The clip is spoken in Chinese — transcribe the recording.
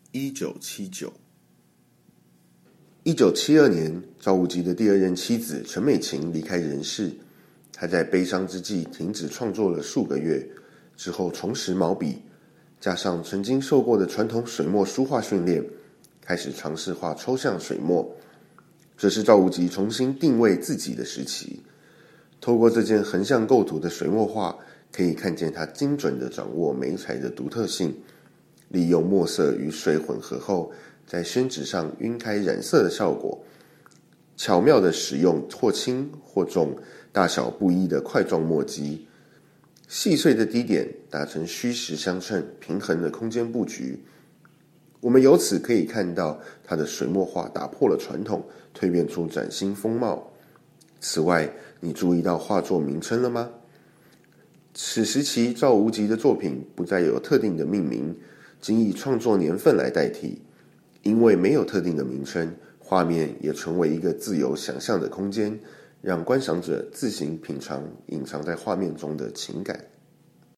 1972年，赵无极的第二任妻子陈美琴离开人世。他在悲伤之际停止创作了数个月，之后重拾毛笔，加上曾经受过的传统水墨书画训练，开始尝试画抽象水墨。这是赵无极重新定位自己的时期。透过这件横向构图的水墨画，可以看见他精准地掌握媒材的独特性，利用墨色与水混合后，在宣纸上晕开染色的效果，巧妙地使用或轻或重、大小不一的块状墨迹，细碎的滴点达成虚实相称、平衡的空间布局。我们由此可以看到他的水墨画打破了传统，蜕变出崭新风貌。此外，你注意到画作名称了吗？此时期赵无极的作品不再有特定的命名，仅以创作年份来代替。因为没有特定的名称，画面也成为一个自由想象的空间，让观赏者自行品尝隐藏在画面中的情感。